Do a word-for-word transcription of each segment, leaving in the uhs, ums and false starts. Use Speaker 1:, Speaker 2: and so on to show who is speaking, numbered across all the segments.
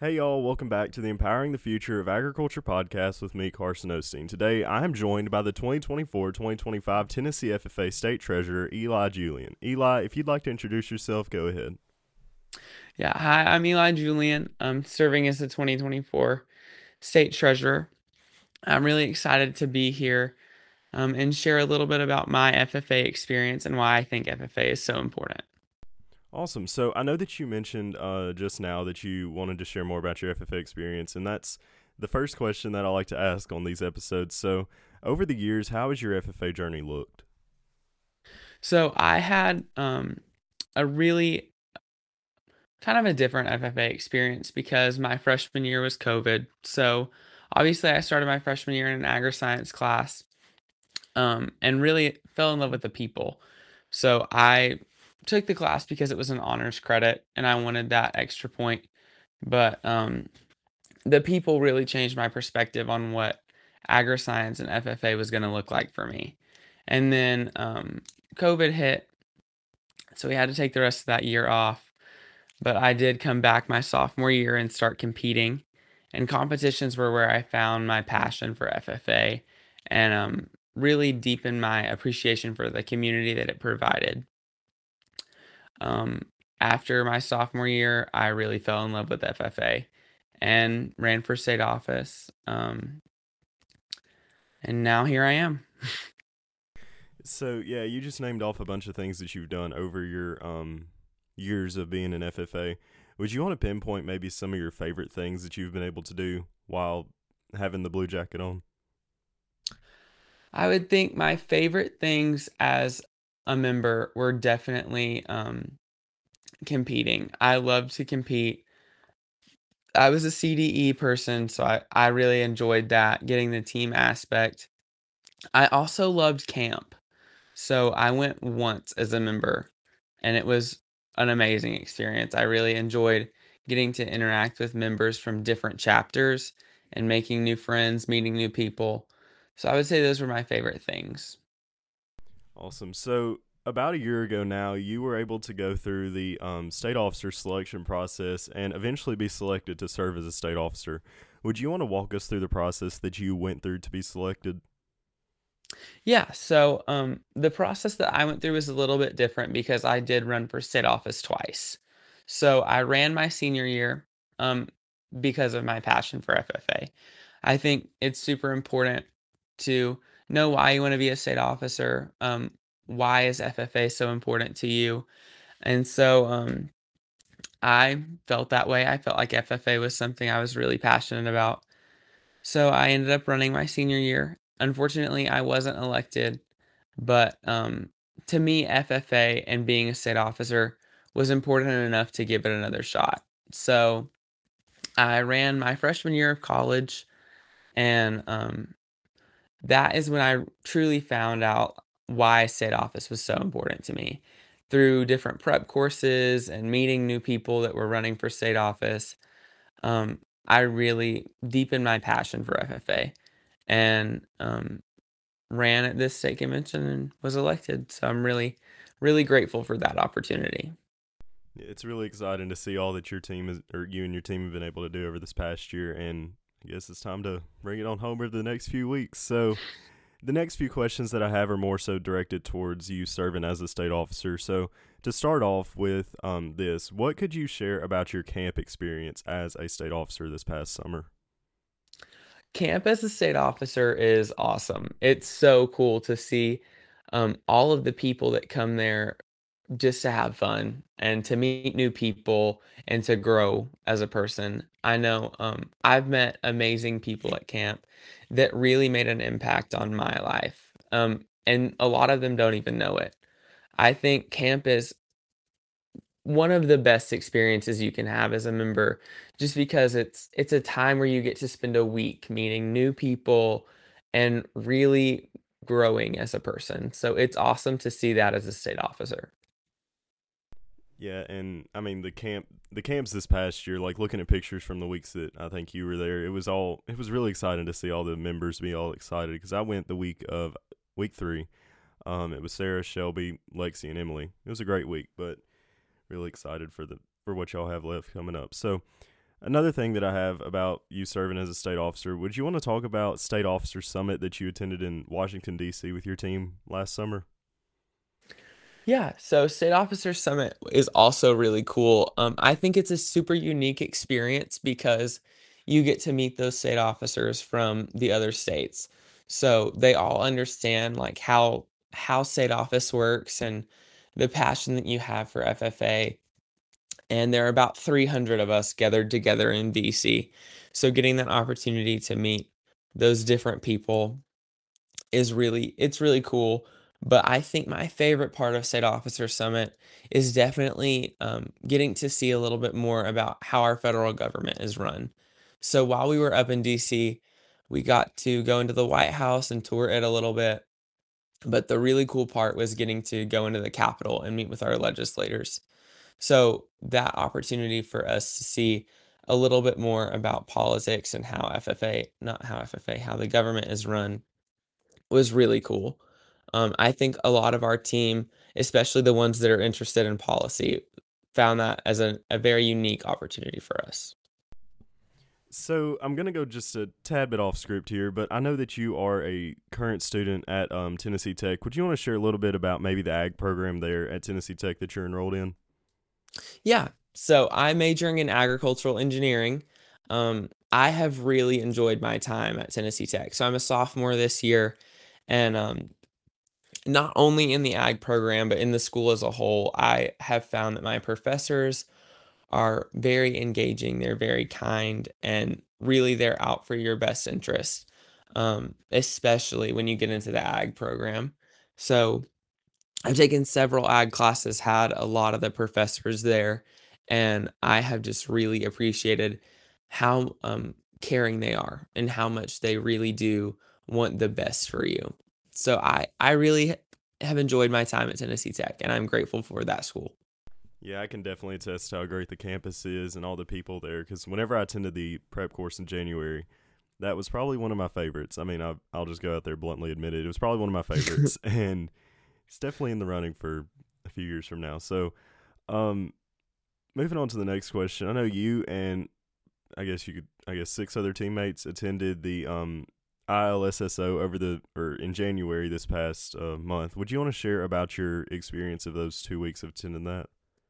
Speaker 1: Hey y'all, welcome back to the Empowering the Future of Agriculture podcast with me, Carson Osteen. Today I am joined by the twenty twenty-four twenty twenty-five Tennessee F F A State Treasurer, Eli Julian. Eli, if you'd like to introduce yourself, go ahead.
Speaker 2: Yeah, hi, I'm Eli Julian. I'm serving as the twenty twenty-four State Treasurer. I'm really excited to be here um, and share a little bit about my F F A experience and why I think F F A is so important.
Speaker 1: Awesome. So I know that you mentioned uh, just now that you wanted to share more about your F F A experience, and that's the first question that I like to ask on these episodes. So over the years, how has your F F A journey looked?
Speaker 2: So I had um, a really kind of a different F F A experience because my freshman year was COVID. So obviously, I started my freshman year in an agri-science class um, and really fell in love with the people. So I took the class because it was an honors credit and I wanted that extra point. But um, the people really changed my perspective on what agri-science and F F A was going to look like for me. And then um, COVID hit, so we had to take the rest of that year off. But I did come back my sophomore year and start competing. And competitions were where I found my passion for F F A and um, really deepened my appreciation for the community that it provided. Um, After my sophomore year, I really fell in love with F F A and ran for state office. Um, and now here I am.
Speaker 1: So yeah, you just named off a bunch of things that you've done over your um years of being an F F A. Would you want to pinpoint maybe some of your favorite things that you've been able to do while having the blue jacket on?
Speaker 2: I would think my favorite things as a member were definitely um, competing. I love to compete. I was a C D E person, so I, I really enjoyed that, getting the team aspect. I also loved camp. So I went once as a member, and it was an amazing experience. I really enjoyed getting to interact with members from different chapters and making new friends, meeting new people. So I would say those were my favorite things.
Speaker 1: Awesome. So about a year ago now, you were able to go through the um, state officer selection process and eventually be selected to serve as a state officer. Would you want to walk us through the process that you went through to be selected?
Speaker 2: Yeah, so um, the process that I went through was a little bit different because I did run for state office twice. So I ran my senior year um, because of my passion for F F A. I think it's super important to know why you want to be a state officer. Um, why is F F A so important to you? And so um, I felt that way. I felt like F F A was something I was really passionate about. So I ended up running my senior year. Unfortunately, I wasn't elected, but um, to me, F F A and being a state officer was important enough to give it another shot. So I ran my freshman year of college, and um, that is when I truly found out why state office was so important to me. Through different prep courses and meeting new people that were running for state office, um, I really deepened my passion for F F A and um, ran at this state convention and was elected. So I'm really, really grateful for that opportunity.
Speaker 1: It's really exciting to see all that your team is, or you and your team have been able to do over this past year, and I guess it's time to bring it on home over the next few weeks. So, the next few questions that I have are more so directed towards you serving as a state officer. So, to start off with um, this, what could you share about your camp experience as a state officer this past summer?
Speaker 2: Camp as a state officer is awesome. It's so cool to see um, all of the people that come there just to have fun and to meet new people and to grow as a person. I know um, I've met amazing people at camp that really made an impact on my life. Um, and a lot of them don't even know it. I think camp is one of the best experiences you can have as a member just because it's it's a time where you get to spend a week meeting new people and really growing as a person. So it's awesome to see that as a state officer.
Speaker 1: Yeah, and I mean the camp, the camps this past year. Like looking at pictures from the weeks that I think you were there, it was all it was really exciting to see all the members be all excited because I went the week of week three. Um, it was Sarah, Shelby, Lexi, and Emily. It was a great week, but really excited for the for what y'all have left coming up. So Another thing that I have about you serving as a state officer, would you want to talk about State Officer Summit that you attended in Washington, D C with your team last summer?
Speaker 2: Yeah, so State Officer Summit is also really cool. Um, I think it's a super unique experience because you get to meet those state officers from the other states. So they all understand like how how state office works and the passion that you have for F F A. And there are about three hundred of us gathered together in D C. So getting that opportunity to meet those different people is really it's really cool. But I think my favorite part of State Officer Summit is definitely um, getting to see a little bit more about how our federal government is run. So while we were up in D C, we got to go into the White House and tour it a little bit. But the really cool part was getting to go into the Capitol and meet with our legislators. So that opportunity for us to see a little bit more about politics and how F F A, not how F F A, how the government is run was really cool. Um, I think a lot of our team, especially the ones that are interested in policy, found that as a, a very unique opportunity for us.
Speaker 1: So I'm gonna go just a tad bit off script here, but I know that you are a current student at um, Tennessee Tech. Would you want to share a little bit about maybe the ag program there at Tennessee Tech that you're enrolled in?
Speaker 2: Yeah, so I'm majoring in agricultural engineering. Um, I have really enjoyed my time at Tennessee Tech. So I'm a sophomore this year, and um, not only in the ag program, but in the school as a whole, I have found that my professors are very engaging. They're very kind, and really they're out for your best interest, um, especially when you get into the ag program. So I've taken several ag classes, had a lot of the professors there, and I have just really appreciated how um, caring they are and how much they really do want the best for you. So I I really have enjoyed my time at Tennessee Tech, and I'm grateful for that school.
Speaker 1: Yeah, I can definitely attest to how great the campus is and all the people there. Because whenever I attended the prep course in January, that was probably one of my favorites. I mean, I, I'll just go out there bluntly admit it. It was probably one of my favorites, and it's definitely in the running for a few years from now. So, um, moving on to the next question, I know you and I guess you could, I guess six other teammates attended the um I L S S O over the or in January this past uh, month. Would you want to share about your experience of those two weeks of attending that?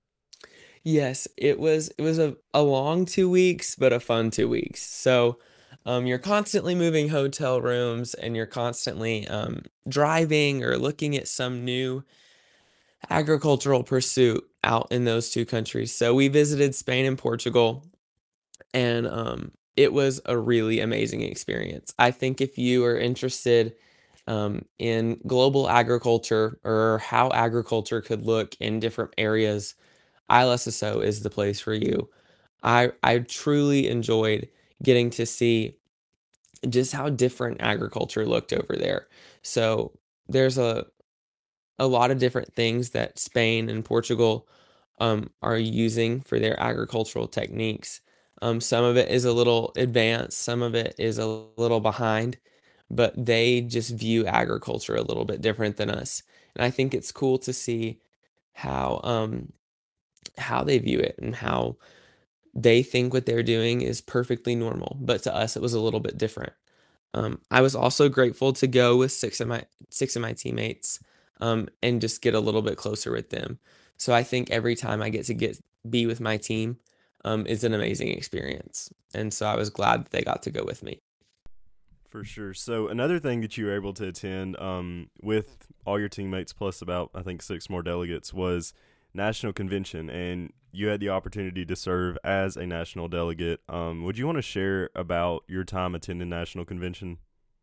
Speaker 2: Yes, it was it was a, a long two weeks, but a fun two weeks. So um, you're constantly moving hotel rooms and you're constantly um, driving or looking at some new agricultural pursuit out in those two countries. So we visited Spain and Portugal, and um, it was a really amazing experience. I think if you are interested um, in global agriculture or how agriculture could look in different areas, I L S S O is the place for you. I I truly enjoyed getting to see just how different agriculture looked over there. So there's a a lot of different things that Spain and Portugal um, are using for their agricultural techniques. Um, some of it is a little advanced, some of it is a little behind, but they just view agriculture a little bit different than us. And I think it's cool to see how um, how they view it and how they think what they're doing is perfectly normal, but to us it was a little bit different. Um, I was also grateful to go with six of my six of my teammates, um, and just get a little bit closer with them. So I think every time I get to get be with my team, um, is an amazing experience, and so I was glad that they got to go with me.
Speaker 1: For sure. So another thing that you were able to attend um, with all your teammates plus about I think six more delegates was national convention, and you had the opportunity to serve as a national delegate. Um, would you want to share about your time attending national convention?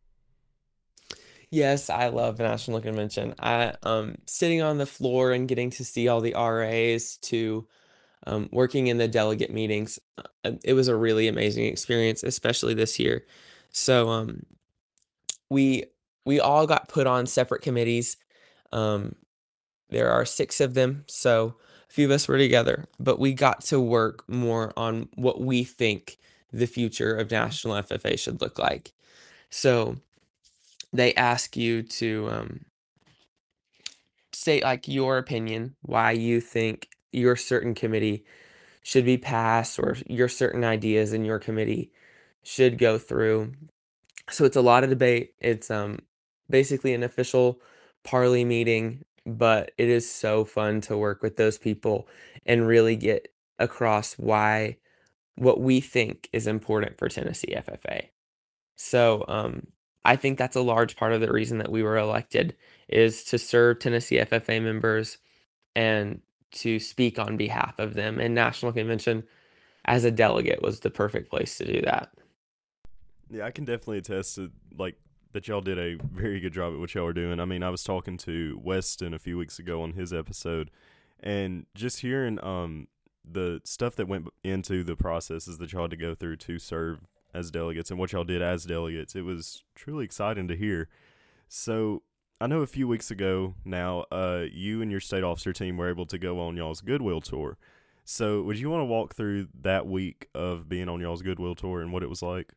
Speaker 2: Yes, I love the national convention. I um sitting on the floor and getting to see all the R As to um, working in the delegate meetings. uh, It was a really amazing experience, especially this year. So um, we we all got put on separate committees. Um, there are six of them, so a few of us were together, but we got to work more on what we think the future of National F F A should look like. So they ask you to um, state like your opinion, why you think your certain committee should be passed or your certain ideas in your committee should go through. So it's a lot of debate. It's um basically an official parley meeting, but it is so fun to work with those people and really get across why what we think is important for Tennessee F F A. So um I think that's a large part of the reason that we were elected is to serve Tennessee F F A members and to speak on behalf of them. And National Convention as a delegate was the perfect place to do that.
Speaker 1: Yeah, I can definitely attest to like that y'all did a very good job at what y'all were doing. I mean, I was talking to Weston a few weeks ago on his episode, and just hearing um the stuff that went into the processes that y'all had to go through to serve as delegates and what y'all did as delegates, it was truly exciting to hear. So I know a few weeks ago now, uh, you and your state officer team were able to go on y'all's Goodwill tour. So would you want to walk through that week of being on y'all's Goodwill tour and what it was like?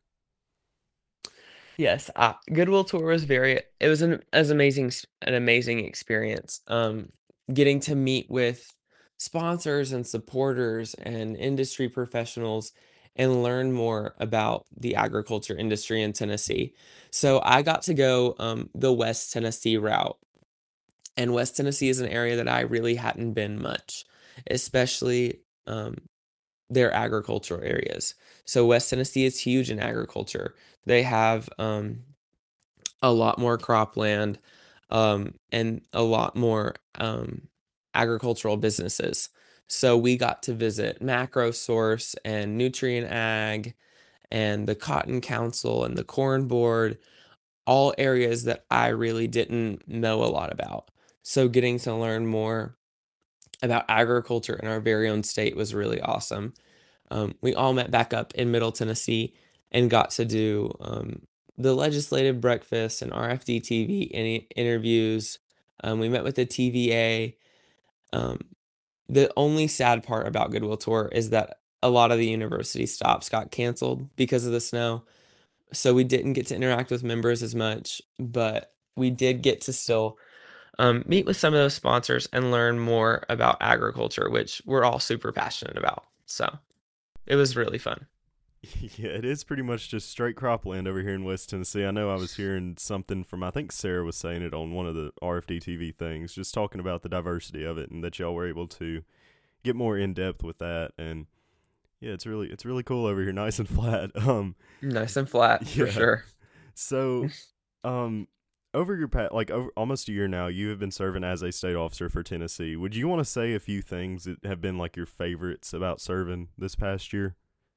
Speaker 2: Yes, uh, Goodwill tour was very it was an as amazing s an amazing experience, um, getting to meet with sponsors and supporters and industry professionals and learn more about the agriculture industry in Tennessee. So I got to go, um, the West Tennessee route, and West Tennessee is an area that I really hadn't been much, especially, um, their agricultural areas. So West Tennessee is huge in agriculture. They have, um a lot more cropland, um, and a lot more, um, agricultural businesses. So we got to visit Macro Source and Nutrient Ag and the Cotton Council and the Corn Board, all areas that I really didn't know a lot about. So getting to learn more about agriculture in our very own state was really awesome. Um, we all met back up in Middle Tennessee and got to do um, the legislative breakfast and R F D T V any interviews. Um, we met with the T V A. Um, the only sad part about Goodwill Tour is that a lot of the university stops got canceled because of the snow. So we didn't get to interact with members as much, but we did get to still um, meet with some of those sponsors and learn more about agriculture, which we're all super passionate about. So it was really fun.
Speaker 1: Yeah, it is pretty much just straight cropland over here in West Tennessee. I know I was hearing something from, I think Sarah was saying it on one of the R F D T V things, just talking about the diversity of it and that y'all were able to get more in depth with that. And yeah, it's really it's really cool over here, nice and flat. Um,
Speaker 2: Nice and flat for
Speaker 1: yeah.
Speaker 2: sure.
Speaker 1: So, um, over your pat like over almost a year now, you have been serving as a state officer for Tennessee. Would you want to say a few things that have been like your favorites about serving this past year?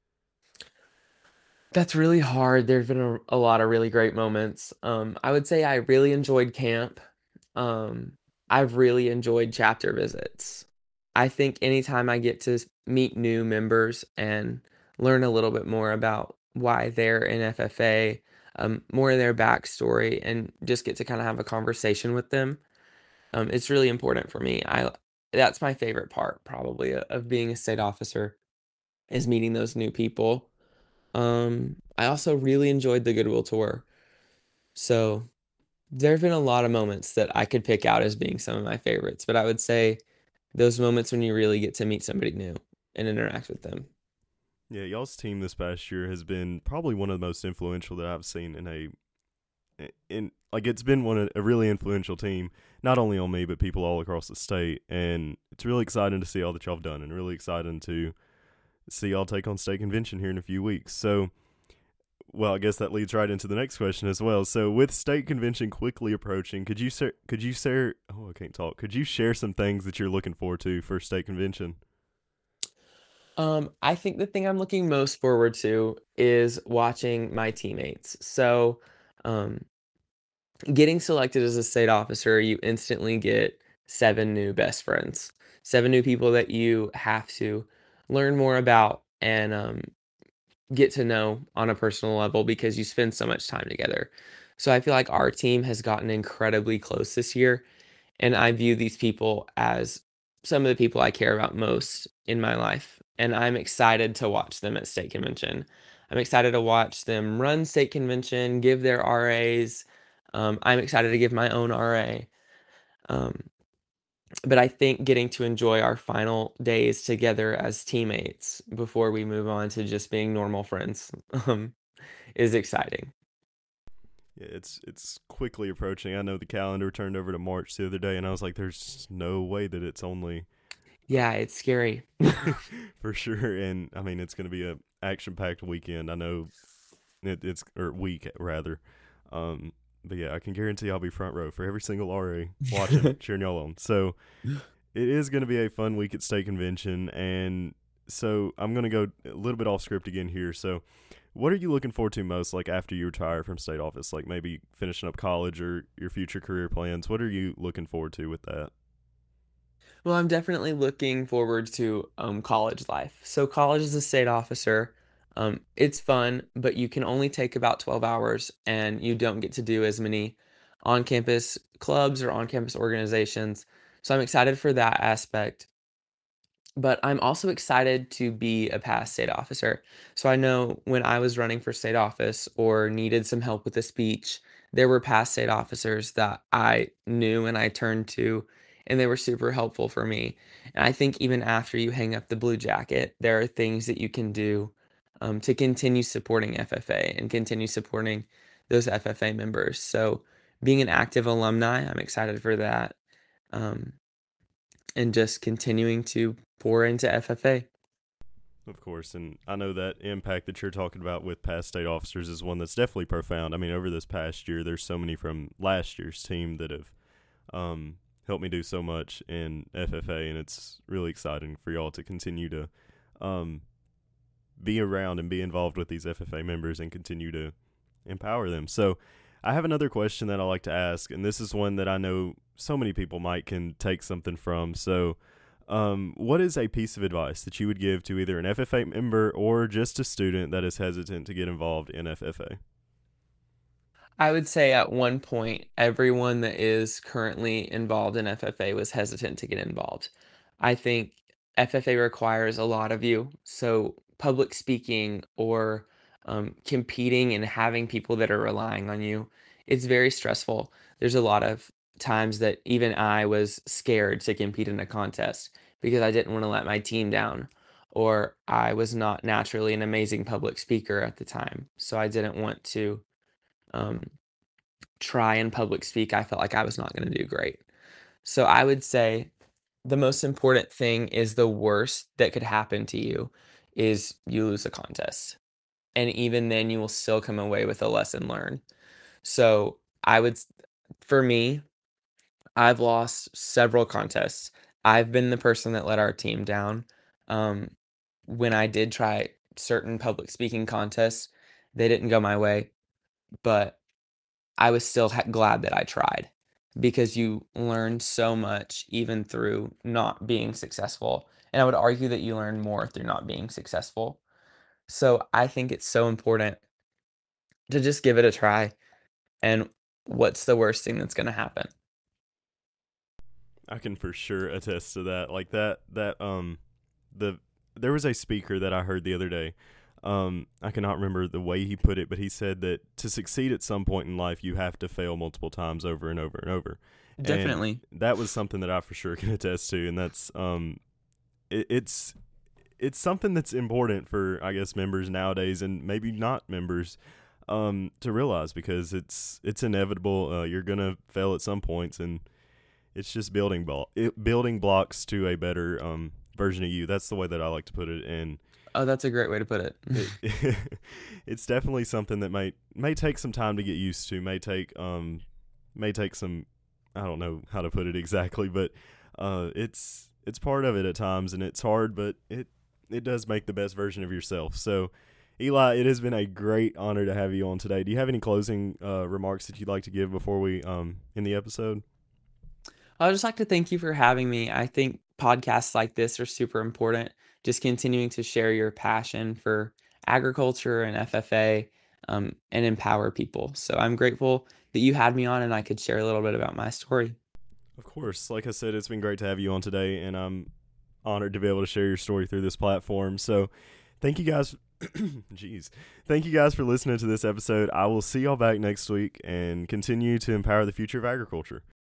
Speaker 2: That's really hard. There've been a, a lot of really great moments. Um, I would say I really enjoyed camp. Um, I've really enjoyed chapter visits. I think anytime I get to s- meet new members and learn a little bit more about why they're in F F A, um, more of their backstory, and just get to kind of have a conversation with them, um, it's really important for me. I That's my favorite part, probably, o- of being a state officer, is meeting those new people. Um, I also really enjoyed the Goodwill tour. So there have been a lot of moments that I could pick out as being some of my favorites, but I would say those moments when you really get to meet somebody new and interact with them.
Speaker 1: Yeah, y'all's team this past year has been probably one of the most influential that I've seen in a in like it's been one of a really influential team, not only on me but people all across the state, and it's really exciting to see all that y'all have done, and really exciting to see y'all take on state convention here in a few weeks. So, well, I guess that leads right into the next question as well. So, with state convention quickly approaching, could you share, could you share? Oh, I can't talk. Could you share some things that you're looking forward to for state convention?
Speaker 2: Um, I think the thing I'm looking most forward to is watching my teammates. So, um, getting selected as a state officer, you instantly get seven new best friends, seven new people that you have to learn more about and um, get to know on a personal level because you spend so much time together. So I feel like our team has gotten incredibly close this year, and I view these people as some of the people I care about most in my life. And I'm excited to watch them at state convention. I'm excited to watch them run state convention, give their R As. Um, I'm excited to give my own R A. Um, but I think getting to enjoy our final days together as teammates before we move on to just being normal friends, um, is exciting.
Speaker 1: Yeah, it's it's quickly approaching. I know the calendar turned over to March the other day, and I was like, "There's no way that it's only
Speaker 2: Yeah, it's scary.
Speaker 1: for sure." And I mean, it's going to be a action packed weekend. I know it, it's or week rather. Um, but yeah, I can guarantee I'll be front row for every single R A watching, cheering y'all on. So it is going to be a fun week at State Convention, and so I'm going to go a little bit off script again here. So, what are you looking forward to most, like after you retire from state office, like maybe finishing up college or your future career plans? What are you looking forward to with that?
Speaker 2: Well, I'm definitely looking forward to um, college life. So, college as a state officer, um, it's fun, but you can only take about twelve hours and you don't get to do as many on campus clubs or on campus organizations. So, I'm excited for that aspect. But I'm also excited to be a past state officer. So I know when I was running for state office or needed some help with a speech, there were past state officers that I knew and I turned to, and they were super helpful for me. And I think even after you hang up the blue jacket, there are things that you can do um, to continue supporting F F A and continue supporting those F F A members. So being an active alumni, I'm excited for that. Um, and just continuing to pour into F F A.
Speaker 1: Of course, and I know that impact that you're talking about with past state officers is one that's definitely profound. I mean, over this past year, there's so many from last year's team that have um, helped me do so much in F F A, and it's really exciting for y'all to continue to um, be around and be involved with these F F A members and continue to empower them. So, I have another question that I like to ask, and this is one that I know so many people might can take something from. So, um, what is a piece of advice that you would give to either an F F A member or just a student that is hesitant to get involved in F F A?
Speaker 2: I would say at one point, everyone that is currently involved in F F A was hesitant to get involved. I think F F A requires a lot of you. So, public speaking or um, competing and having people that are relying on you, it's very stressful. There's a lot of times that even I was scared to compete in a contest because I didn't want to let my team down, or I was not naturally an amazing public speaker at the time. So, I didn't want to. Um, Try and public speak, I felt like I was not gonna do great. So I would say the most important thing is the worst that could happen to you is you lose a contest. And even then you will still come away with a lesson learned. So I would s for me, I've lost several contests. I've been the person that let our team down. Um, when I did try certain public speaking contests, they didn't go my way, but I was still ha glad that I tried because you learn so much even through not being successful, and I would argue that you learn more through not being successful. So I think it's so important to just give it a try, and what's the worst thing that's gonna happen?
Speaker 1: I can for sure attest to that. Like that, that um, the there was a speaker that I heard the other day. Um, I cannot remember the way he put it, but he said that to succeed at some point in life, you have to fail multiple times over and over and over. And
Speaker 2: Definitely.
Speaker 1: that was something that I for sure can attest to, and that's um, it, it's it's something that's important for I guess members nowadays, and maybe not members, um, to realize because it's it's inevitable. Uh, you're gonna fail at some points, and it's just building blo- it, building blocks to a better um version of you. That's the way that I like to put it, and
Speaker 2: Oh, that's a great way to put it.
Speaker 1: it, it's definitely something that may may take some time to get used to. May take um may take some I don't know how to put it exactly, but uh, it's it's part of it at times, and it's hard, but it it does make the best version of yourself. So, Eli, it has been a great honor to have you on today. Do you have any closing uh, remarks that you'd like to give before we um end the episode?
Speaker 2: I would just like to thank you for having me. I think podcasts like this are super important. Just continuing to share your passion for agriculture and F F A um, and empower people. So I'm grateful that you had me on and I could share a little bit about my story.
Speaker 1: Of course, like I said, it's been great to have you on today, and I'm honored to be able to share your story through this platform. So, thank you guys. Jeez. Thank you guys for listening to this episode. I will see y'all back next week and continue to empower the future of agriculture.